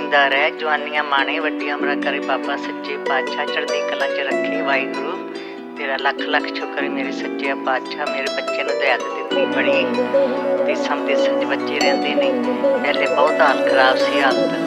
जिंदा रह जवानियां माणे वड्डी उमर करे बाबा सच्चे पातशाह चढ़दी कला च रखे वाहिगुरू तेरा लख लख शुक्र मेरे सच्चे पातशाह मेरे बच्चे नूं दया दित्ती बड़ी देसां देसां च बच्चे रहिंदे ने पहले बहुत हाल खराब सी हालत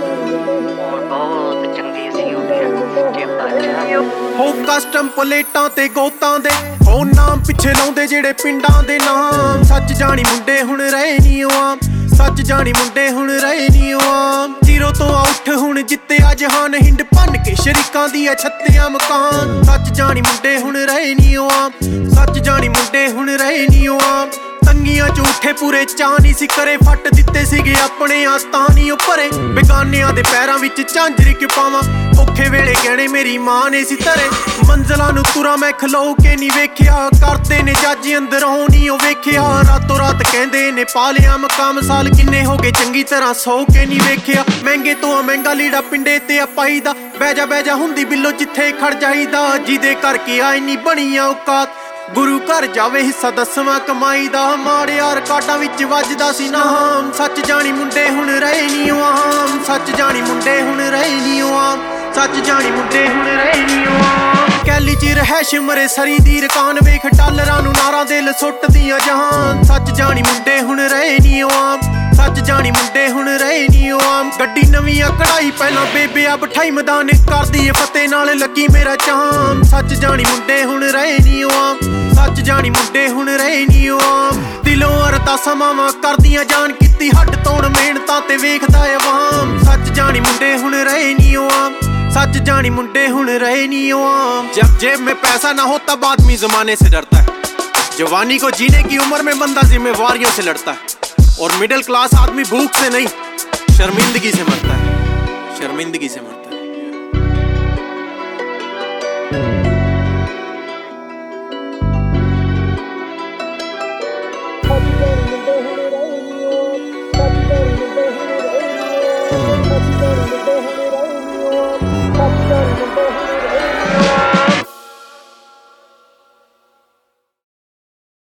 हुण बहुत चंगी सी हो गया सच्चे पातशाह हो कस्टम प्लेटां ते गोतां दे हो नाम पिछे लाउंदे जेड़े पिंडां दे नाम सच जानी मुंडे हुण रहे नी आम सच जानी मुंडे हुण रहे नी आम जीरो तो उठ हुण जित्ते जहान हिंड भन के शरीकां दियां छत्तियां मकान सच जानी मुंडे हुण रहे नी आम सच जानी मुंडे हुण रहे नी आम तंगियां च उठे पूरे चानी सी करे फट दिते सीगे अपने आस्तानी भरे बेगानियां दे पैरां विच झांजरी कि पावां औखे वेले गहणे मेरी मां ने सी धरे मंजिलां नूं तुरां मैं खलो के नी वेखिया करदे ने जज अंदरों नी ओ वेखिया रातों रात कहंदे ने पा लिया मकाम साल किन्ने हो गए चंगी तरह सौ के नी वेखिया महंगे तो महंगा लीड़ा पिंडे ते पाई दा बैजा हुंदी बिल्लो जिथे खड़ जाईदा जिदे करके आई नी बनी औकात गुरु घर जावे हिस्सा दसवां कमाई दा माड़े यार काटां विच वजदा सी नाम सच जानी मुंडे हुण रहे नी आम सच जानी मुंडे हुण रहे नी आम सच जानी मुंडे हुण रहे नी आम कैली च रहैश मरे सरी दी रकान वेख डालरां नूं नारां दिल सुट्टदियां जहान सच जानी मुंडे हुण रहे नी आम सच जानी मुंडे हुण रहे नी आम गड्डी नवीं कढ़ाई पहलां बेबे आ बिठाई मैदान करदी फतेह नाल लगी मेरा चाम सच जानी मुंडे हुण रहे नी आम सच जानी मुंडे हुण रहे नी आम दिलों अरदासां मावां करदियां जान कीती हट तोड़ मेहनतां ते वेखदा अवाम सच जानी मुंडे हुण रहे नी आम सच जानी मुंडे हुण रहे नी आम जब जेब में पैसा ना हो तब आदमी जमाने से डरता है जवानी को जीने की उम्र में बंदा जिम्मेवारियों से लड़ता है और मिडिल क्लास आदमी भूख से नहीं शर्मिंदगी से मरता है शर्मिंदगी से मरता है।